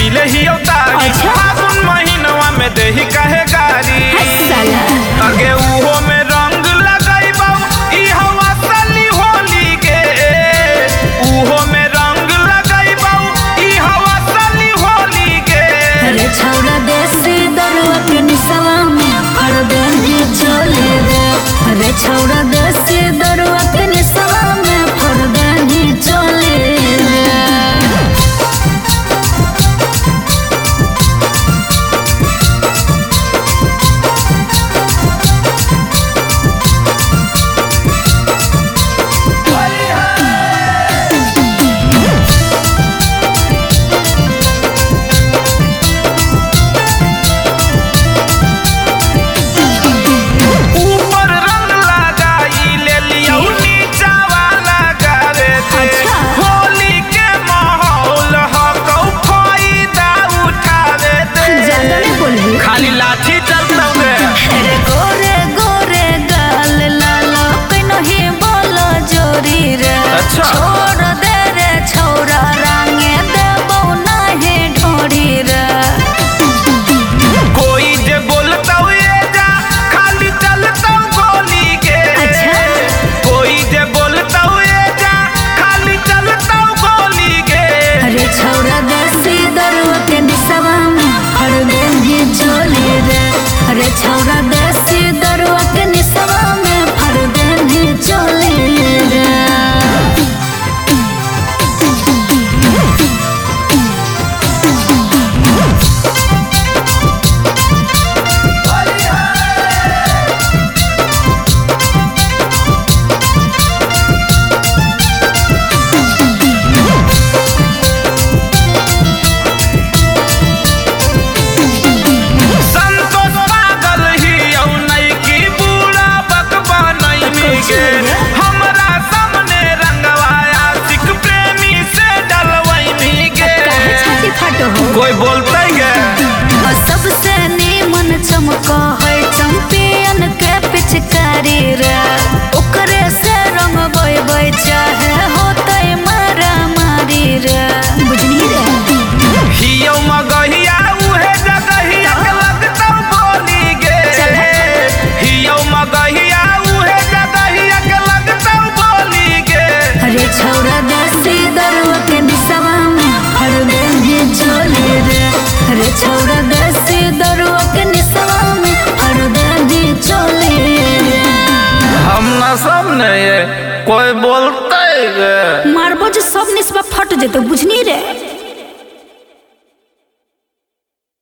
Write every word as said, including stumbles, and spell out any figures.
मिले ही अवतारी। फागुन महीनवा में देही काहे गारी। अगे उहो में रंग लगाई बाऊ ई हवा साली होली के। उहो में रंग लगाई बाऊ ई हवा साली होली के। अरे छौरा देसी दरुआ के निसवा में फड़ देही चोली रे। अरे छौरा देसी दरुआ के निसवा में फड़ देही चोली रे। खाली लाठी चलता अरे गोरे गोरे गाल लाला कहीं बोलो जोरी रे। अच्छा। छोड़ दे रे छौरा रंगे देबो नहीं ढोरी रे। कोई जे बोलता ये जा खाली चलता गोली के। अच्छा। कोई जे बोलता ये जा खाली चलता गोली के। अरे छौरा देसी दरुआ के निसवा में फड़ देही चोली रे। अरे छौरा देसी दरुआ के निसवा में फड़ देही चोली रे। हमरा सामने रंगवाया सिख प्रेमी से डलवैनी के। कोई बोलता है सबसे नीमन चमका है चैंपियन के पिचकारी रे। ओकरे से रंग बोय बोय चाहे होते मारा मारी रे। बुझनी रे हियो मगहिया उहे जगहिया के लगता बोली गे। हियो मगहिया उहे जगहिया के लगता बोली गे। अरे छौरा देसी दरुआ के निसवा में फड़ देही चोली रे। अरे छौरा देसी दरुआ के निसवा में फड़ देही चोली रे। हम ना सामने ये कोई बोलता है मारबो जो सब निसवा फट जेतो बुझनी रे।